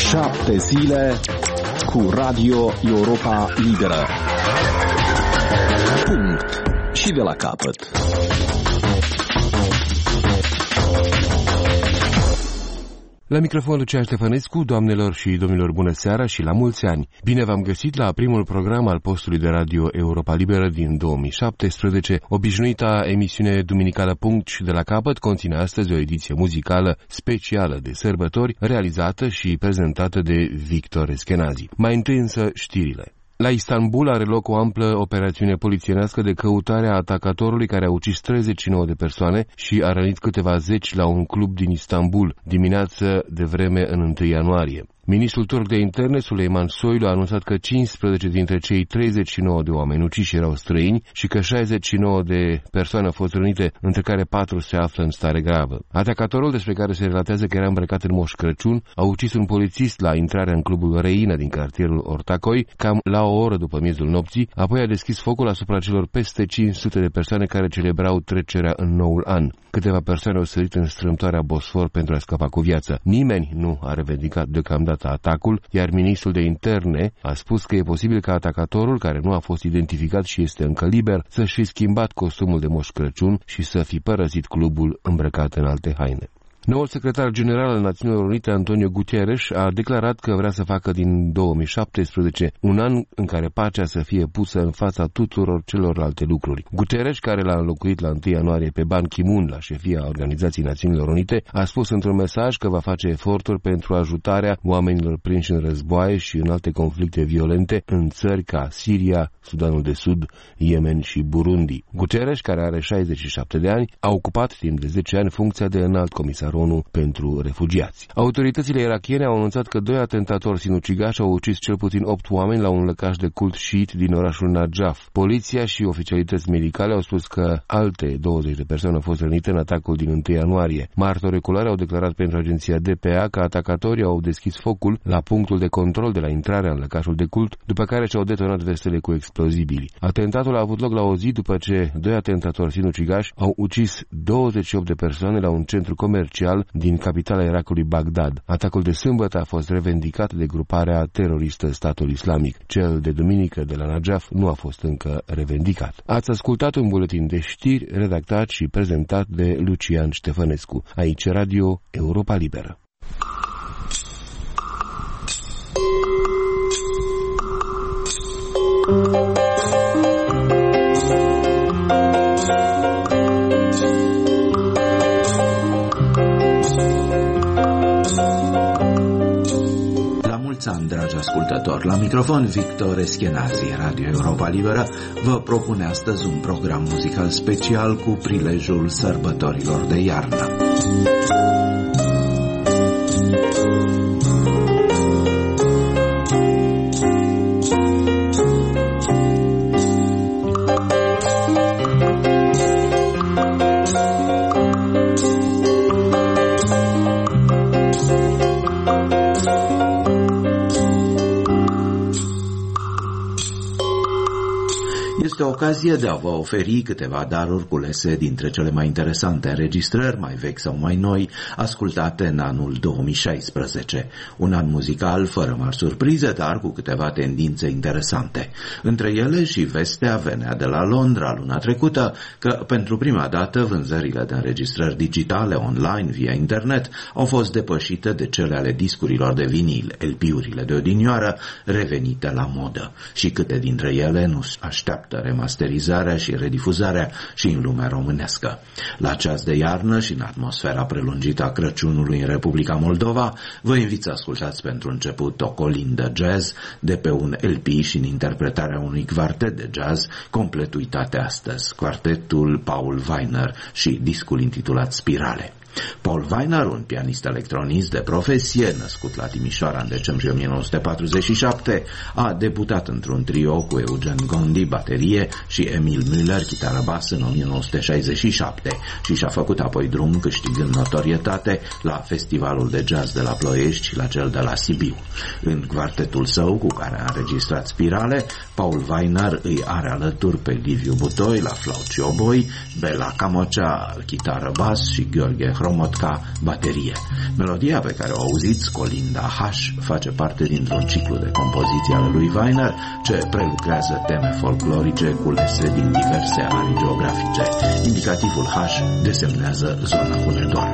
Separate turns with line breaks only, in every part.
7 zile cu Radio Europa Liberă. Punct. Și de la capăt.
La microfon Lucian Ștefănescu, doamnelor și domnilor, bună seara și la mulți ani! Bine v-am găsit la primul program al postului de Radio Europa Liberă din 2017. Obișnuita emisiune duminicală Punct și de la capăt conține astăzi o ediție muzicală specială de sărbători, realizată și prezentată de Victor Eschenazi. Mai întâi însă știrile. La Istanbul are loc o amplă operațiune polițienească de căutare a atacatorului care a ucis 39 de persoane și a rănit câteva zeci la un club din Istanbul, dimineață de vreme în 1 ianuarie. Ministrul turc de interne, Süleyman Soylu, a anunțat că 15 dintre cei 39 de oameni uciși erau străini și că 69 de persoane au fost rănite, între care 4 se află în stare gravă. Atacatorul, despre care se relatează că era îmbrăcat în Moș Crăciun, a ucis un polițist la intrarea în clubul Reina din cartierul Ortaköy, cam la o oră după miezul nopții, apoi a deschis focul asupra celor peste 500 de persoane care celebrau trecerea în noul an. Câteva persoane au sărit în strâmtoarea Bosfor pentru a scăpa cu viață. Nimeni nu a revendicat deocamdată atacul, iar ministrul de interne a spus că e posibil ca atacatorul, care nu a fost identificat și este încă liber, să-și fi schimbat costumul de Moș Crăciun și să fi părăsit clubul îmbrăcat în alte haine. Noul secretar general al Națiunilor Unite, Antonio Guterres, a declarat că vrea să facă din 2017 un an în care pacea să fie pusă în fața tuturor celorlalte lucruri. Guterres, care l-a înlocuit la 1 ianuarie pe Ban Ki-moon la șefia Organizației Națiunilor Unite, a spus într-un mesaj că va face eforturi pentru ajutarea oamenilor prinși în războaie și în alte conflicte violente în țări ca Siria, Sudanul de Sud, Yemen și Burundi. Guterres, care are 67 de ani, a ocupat timp de 10 ani funcția de înalt comisar ONU pentru refugiați. Autoritățile irakiene au anunțat că 2 atentatori sinucigași au ucis cel puțin 8 oameni la un lăcaș de cult șiit din orașul Najaf. Poliția și oficialități medicale au spus că alte 20 de persoane au fost rănite în atacul din 1 ianuarie. Martori oculari au declarat pentru agenția DPA că atacatorii au deschis focul la punctul de control de la intrarea în lăcașul de cult, după care și-au detonat vestele cu explozibili. Atentatul a avut loc la o zi după ce 2 atentatori sinucigași au ucis 28 de persoane la un centru comercial din capitala Irakului, Bagdad. Atacul de sâmbătă a fost revendicat de gruparea teroristă Statul Islamic. Cel de duminică de la Najaf nu a fost încă revendicat. Ați ascultat un buletin de știri redactat și prezentat de Lucian Ștefănescu. Aici Radio Europa Liberă.
Dragi ascultători, la microfon Victor Eschenazi, Radio Europa Liberă vă propune astăzi un program muzical special cu prilejul sărbătorilor de iarnă. Este o ocazie de a vă oferi câteva daruri culese dintre cele mai interesante înregistrări, mai vechi sau mai noi, ascultate în anul 2016. Un an muzical fără mari surprize, dar cu câteva tendințe interesante. Între ele și vestea venea de la Londra luna trecută că pentru prima dată vânzările de înregistrări digitale online via internet au fost depășite de cele ale discurilor de vinil, LP-urile de odinioară revenite la modă. Și câte dintre ele nu așteaptă remasterizarea și redifuzarea și în lumea românească. La ceas de iarnă și în atmosfera prelungită a Crăciunului în Republica Moldova, vă invit să ascultați pentru început o colindă jazz de pe un LP și în interpretarea unui quartet de jazz complet uitate astăzi, quartetul Paul Weiner și discul intitulat Spirale. Paul Weiner, un pianist electronist de profesie, născut la Timișoara în decembrie 1947, a debutat într-un trio cu Eugen Gondi, baterie, și Emil Müller, chitară basă, în 1967 și și-a făcut apoi drum câștigând notorietate la Festivalul de Jazz de la Ploiești și la cel de la Sibiu. În quartetul său, cu care a înregistrat Spirale, Paul Weiner îi are alături pe Liviu Butoi la flaut și oboi, Bela Camocea, chitară bas și Gheorghe Hromotka, baterie. Melodia pe care o auziți, Colinda H, face parte dintr-un ciclu de compoziții ale lui Weiner, ce prelucrează teme folclorice culese din diverse arii geografice. Indicativul H desemnează zona Hunedoara.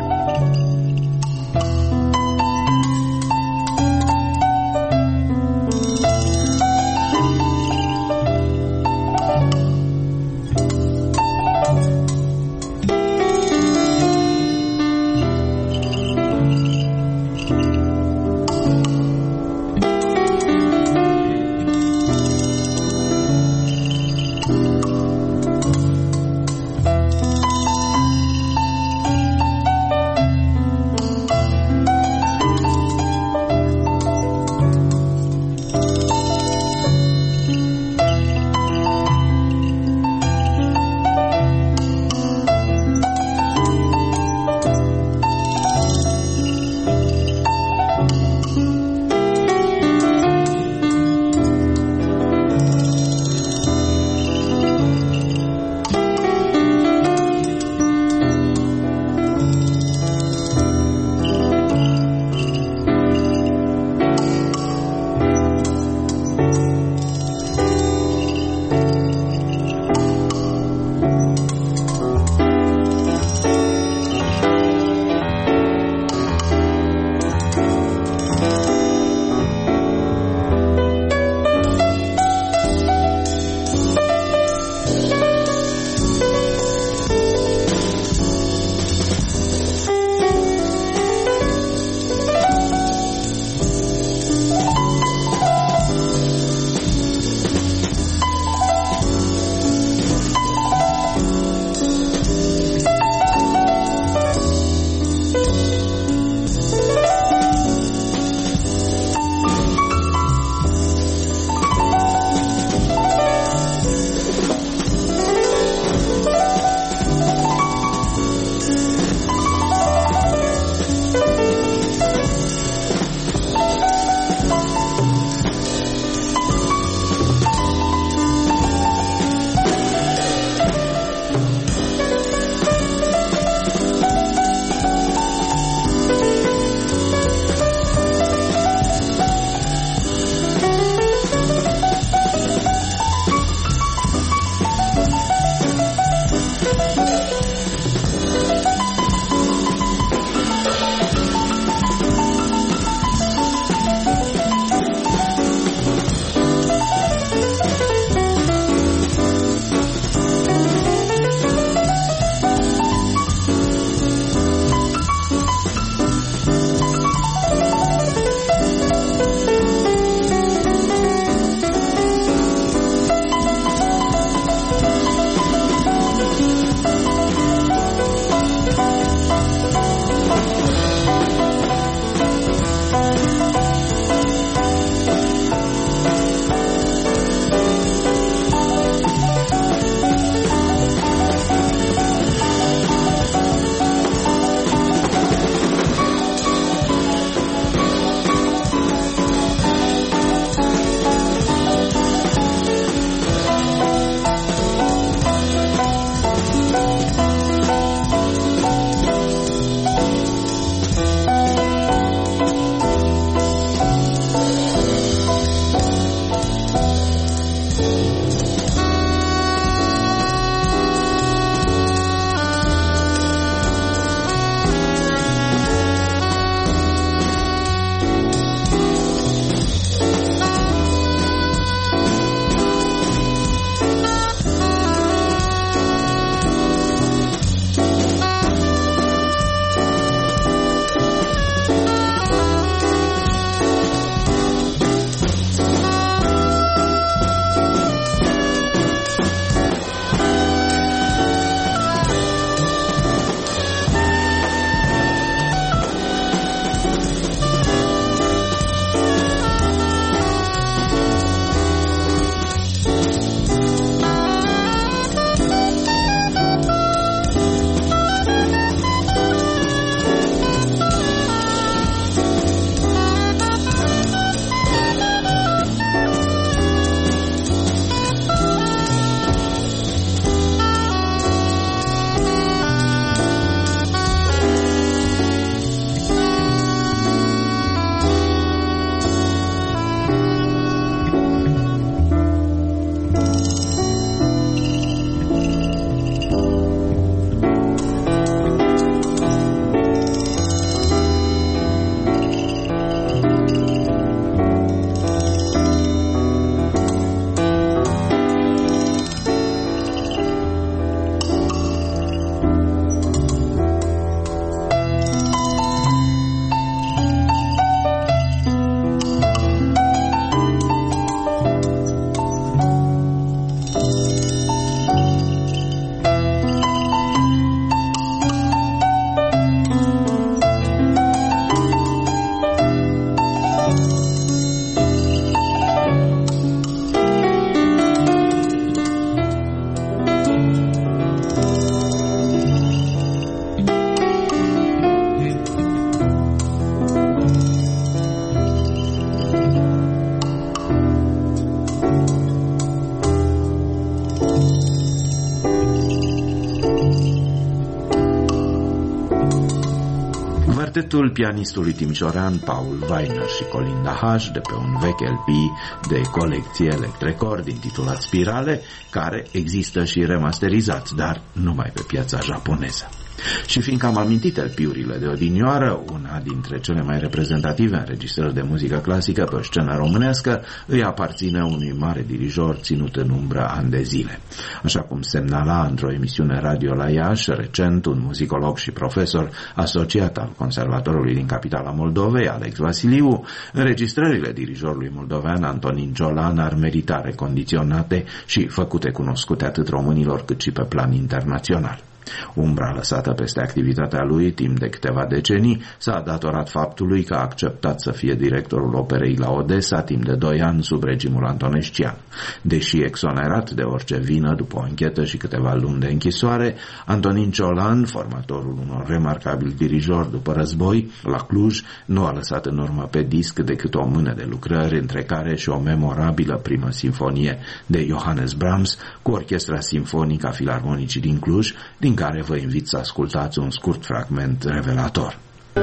Quartetul pianistului timișorean Paul Weiner și Colinda H. de pe un vechi LP de colecție Electrecord intitulat Spirale, care există și remasterizat, dar numai pe piața japoneză. Și fiindcă am amintit LP-urile de odinioară, una dintre cele mai reprezentative înregistrări de muzică clasică pe scena românească îi aparține unui mare dirijor ținut în umbră ani de zile. Așa cum semnala într-o emisiune radio la Iași, recent, un muzicolog și profesor asociat al Conservatorului din capitala Moldovei, Alex Vasiliu, înregistrările dirijorului moldovean Antonin Ciolan ar merita recondiționate și făcute cunoscute atât românilor cât și pe plan internațional. Umbra lăsată peste activitatea lui timp de câteva decenii s-a datorat faptului că a acceptat să fie directorul operei la Odessa timp de 2 ani sub regimul antonescian. Deși exonerat de orice vină după o anchetă și câteva luni de închisoare, Antonin Ciolan, formatorul unor remarcabili dirijori după război, la Cluj, nu a lăsat în urmă pe disc decât o mână de lucrări, între care și o memorabilă primă sinfonie de Johannes Brahms cu Orchestra Simfonică a Filarmonicii din Cluj, din care vă invit să ascultați un scurt fragment revelator.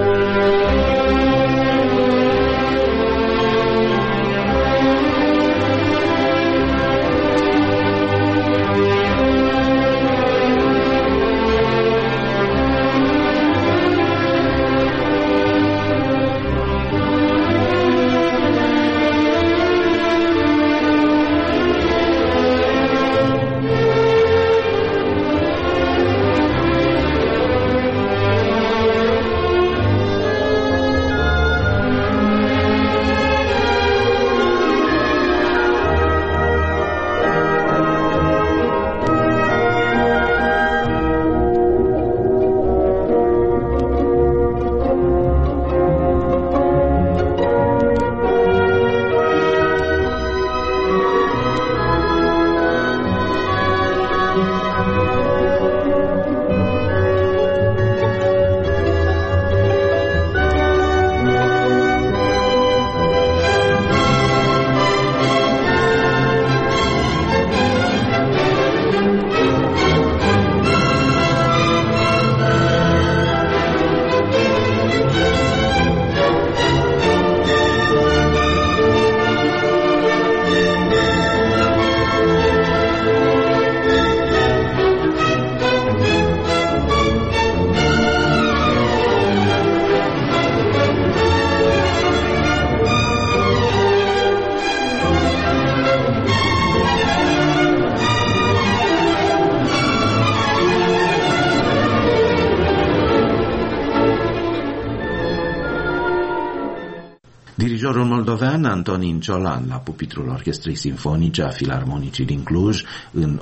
Dirijorul moldovean Antonin Ciolan la pupitrul Orchestrei Simfonice a Filarmonicii din Cluj în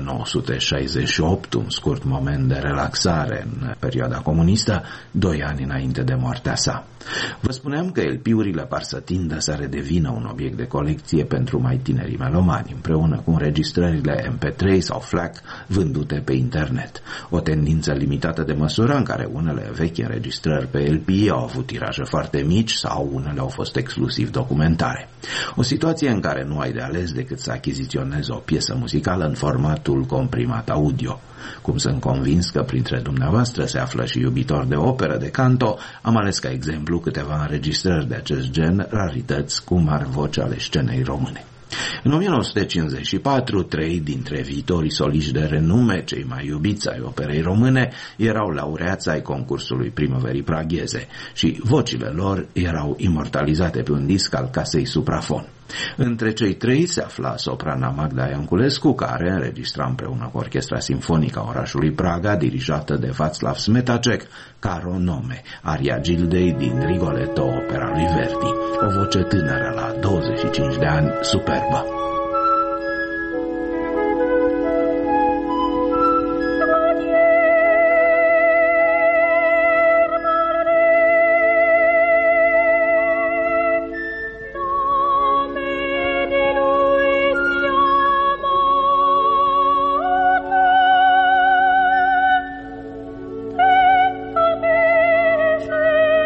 1968, un scurt moment de relaxare în perioada comunistă, 2 ani înainte de moartea sa. Vă spuneam că LP-urile par să tindă să redevină un obiect de colecție pentru mai tinerii melomani, împreună cu înregistrările MP3 sau FLAC vândute pe internet. O tendință limitată de măsură în care unele vechi înregistrări pe LP au avut tiraje foarte mici sau unele au fost exclusiv documentare. O situație în care nu ai de ales decât să achiziționezi o piesă muzicală în formatul comprimat audio. Cum sunt convins că printre dumneavoastră se află și iubitori de operă de canto, am ales ca exemplu câteva înregistrări de acest gen, rarități cu mari voci ale scenei române. În 1954, 3 dintre viitorii soliști de renume, cei mai iubiți ai operei române, erau laureați ai concursului Primăverii Pragheze și vocile lor erau imortalizate pe un disc al casei Suprafon. Între cei 3 se afla soprana Magda Ianculescu, care înregistra împreună cu Orchestra Simfonică a orașului Praga, dirijată de Václav Smetacek, Caro Nome, aria Gildei din Rigoletto, opera lui Verdi, o voce tânără la 25 de ani, superbă.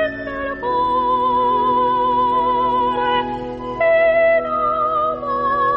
Oh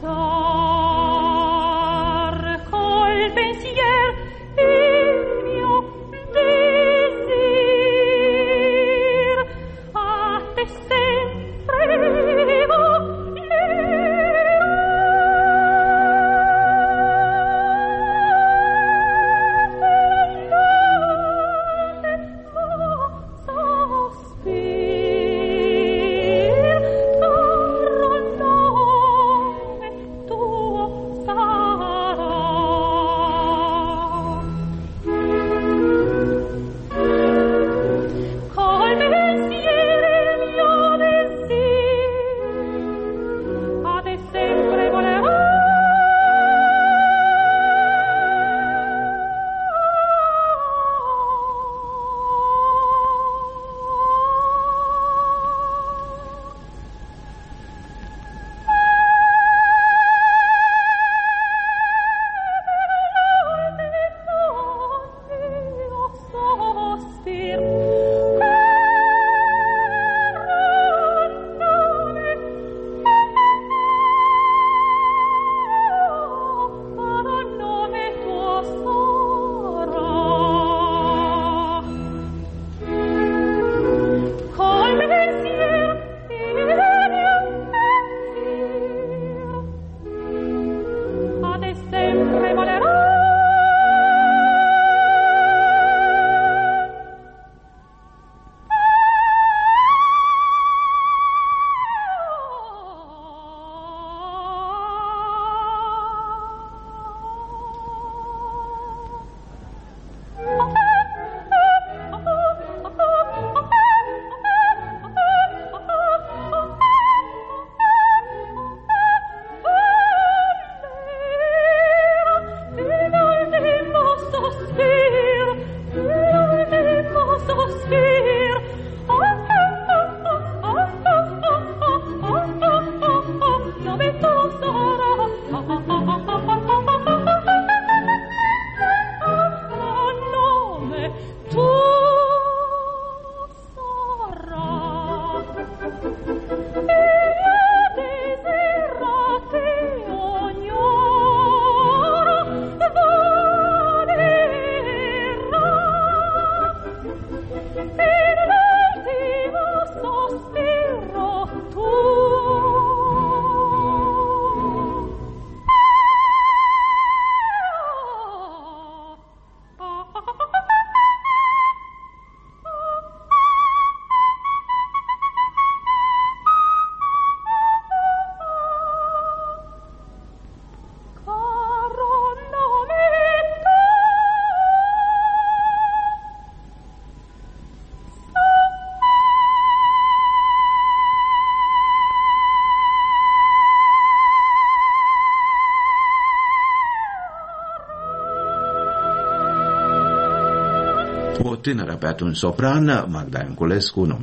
O tânără pe atunci sopran, Magda Ianculescu, în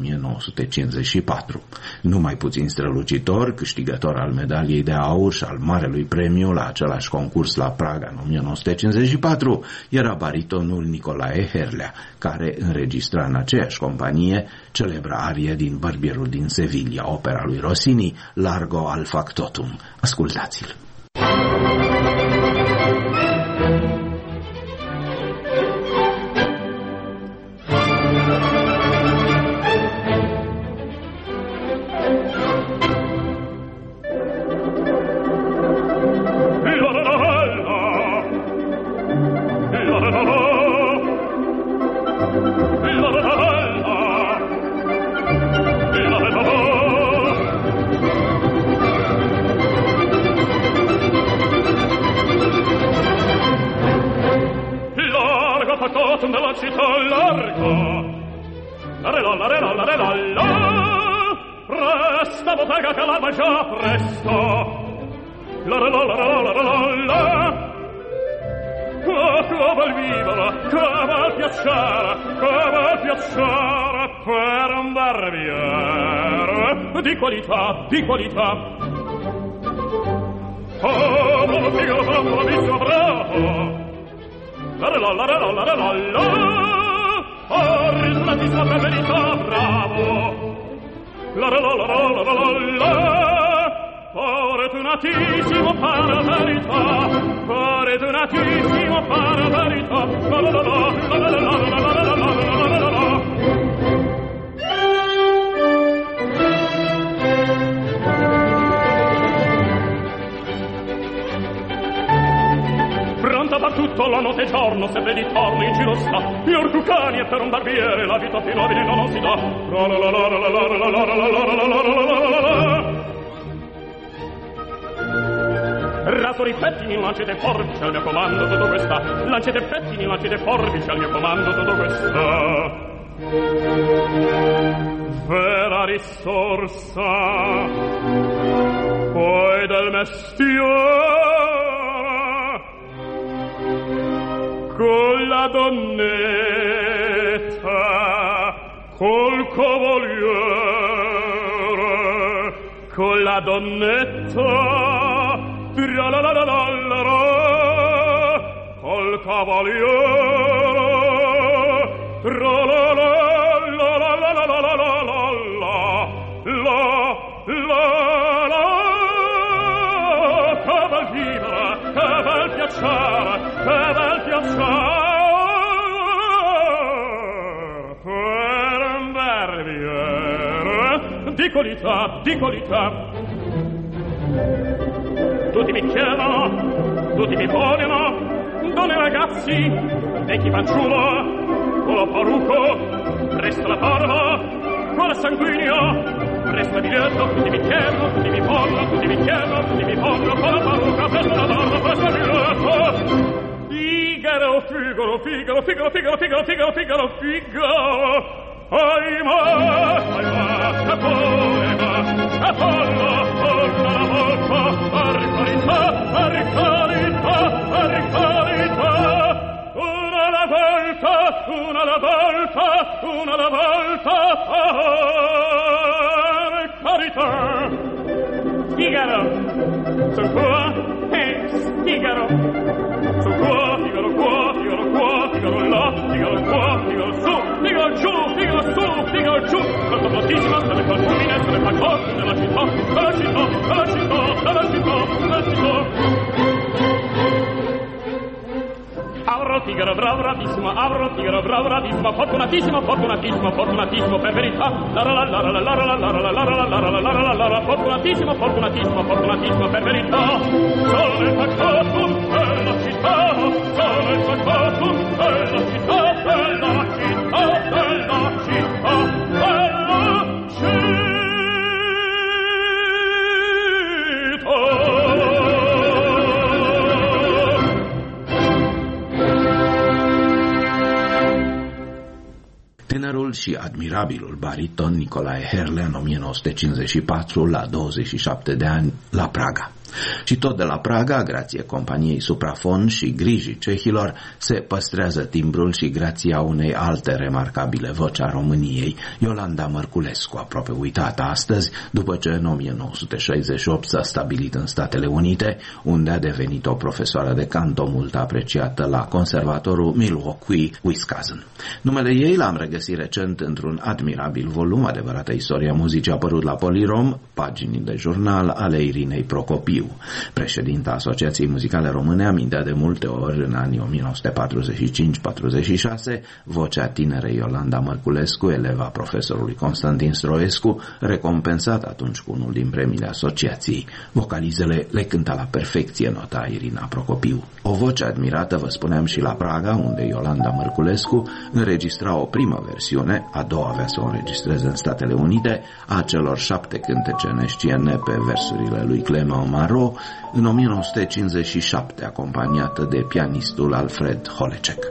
1954. Numai puțin strălucitor, câștigător al medaliei de aur și al Marelui Premiu la același concurs la Praga în 1954, era baritonul Nicolae Herlea, care înregistra în aceeași companie celebra arie din Bărbierul din Sevilla, opera lui Rossini, Largo al Factotum. Ascultați-l!
Di qualità oh lo figo lo visto bravo la oh risultati per verità bravo la Fortunatissimo per verità, fortunatissimo per verità. La la la la la la la la la la la la. Pronta per tutto la notte e giorno, sempre di torno in giro sta. Gli ortucani e per un barbiere la vita più nobile non si dà. La la la la la la la la la la la la la la. Rasori pettini, lancete forbici al mio comando, tutto questa. Lancete pettini, lancete forbici al mio comando, tutto questa. Vera risorsa, poi del mestiere, con la donnetta, col cavaliere, con la donnetta, la la la la la la, col cavaliere, la la la la la la la la la la, che bel vivere, che bel piacere, che bel piacere, per un barbiere, di qualità. Tutti mi chiedono, tutti mi vogliono, donne e ragazzi, vecchi fanciullo, con la parrucco, resta la barba, con la sanguigno, resta il biglietto, tutti mi chiedono, tutti mi vogliono, tutti mi chiedono, tutti mi vogliono, con la parrucca, resta la barba, resta il biglietto. Figaro, Figaro, Figaro, Figaro, Figaro, Figaro, Figaro, Figaro, Figaro, ahimè, Apollo, la volta, per carità, una alla volta, per carità. Figaro, son qua, Figaro, son qua, Figaro qua, Figaro qua, Figaro là, Figaro qua, Figaro su, Figaro giù, Figaro su, Figaro giù, quanto platissima, sarebbe col fulmine, sarebbe al corpo della città, della città, della città, della città, della città. Avrò Figaro bravissima, avrò Figaro bravissima, fortunatissimo, fortunatissimo, fortunatissimo, per verità, la la la la la la la la la la la la, fortunatissimo, fortunatissimo, fortunatissimo, per verità, solo nel facciatum della città, solo nel facciatum della città, della città, della città, della città.
Tânărul și admirabilul bariton Nicolae Herle în 1954, la 27 de ani, la Praga. Și tot de la Praga, grație companiei Suprafon și grijii cehilor, se păstrează timbrul și grația unei alte remarcabile voci a României, Iolanda Mărculescu, aproape uitată astăzi, după ce în 1968 s-a stabilit în Statele Unite, unde a devenit o profesoară de canto mult apreciată la conservatorul Milwaukee, Wisconsin. Numele ei l-am regăsit recent într-un admirabil volum, Adevărata istoria muzicii, apărut la Polirom, paginii de jurnal ale Irinei Procopiu. Președinta Asociației Muzicale Române amintea de multe ori în anii 1945-46 vocea tinerei Iolanda Mărculescu, eleva profesorului Constantin Stroescu, recompensat atunci cu unul din premiile asociației. Vocalizele le cânta la perfecție, nota Irina Procopiu. O voce admirată, vă spuneam, și la Praga, unde Iolanda Mărculescu înregistra o primă versiune, a doua avea să o înregistreze în Statele Unite, a celor 7 cântece nesciene pe versurile lui Clément Marot, în 1957, acompaniată de pianistul Alfred Holecek.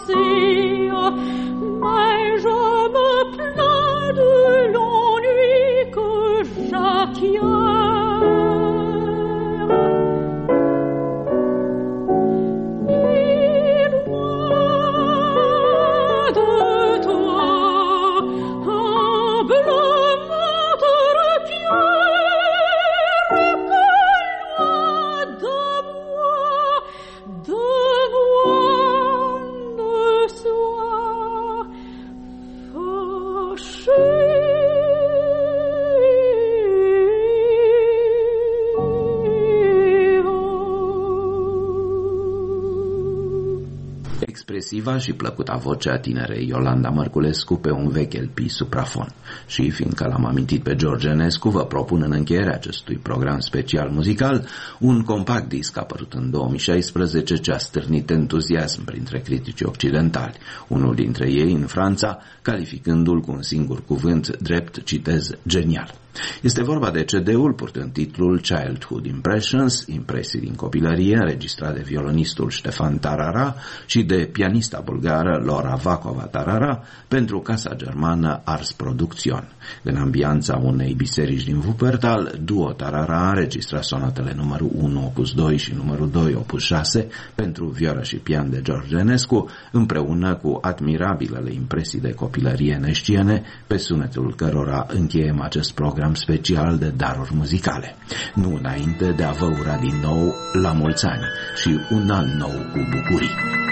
Expresiva și plăcuta voce a tinerei Iolanda Mărculescu pe un vechi LP suprafon. Și fiindcă l-am amintit pe George Enescu, vă propun în încheierea acestui program special muzical un compact disc apărut în 2016 ce a stârnit entuziasm printre criticii occidentali, unul dintre ei în Franța calificându-l cu un singur cuvânt drept, citez, genial. Este vorba de CD-ul purtând titlul Childhood Impressions, impresii din copilărie, înregistrat de violonistul Ștefan Tarara și de pianista bulgară Lora Vacova-Tarara pentru casa germană Ars Production. În ambianța unei biserici din Wuppertal, duo Tarara a înregistrat sonatele numărul 1 opus 2 și numărul 2 opus 6 pentru vioară și pian de George Enescu, împreună cu admirabilele impresii de copilărie neștiene, pe sunetul cărora încheiem acest program special de daruri muzicale. Nu înainte de a vă ura din nou la mulți ani și un an nou cu bucurii.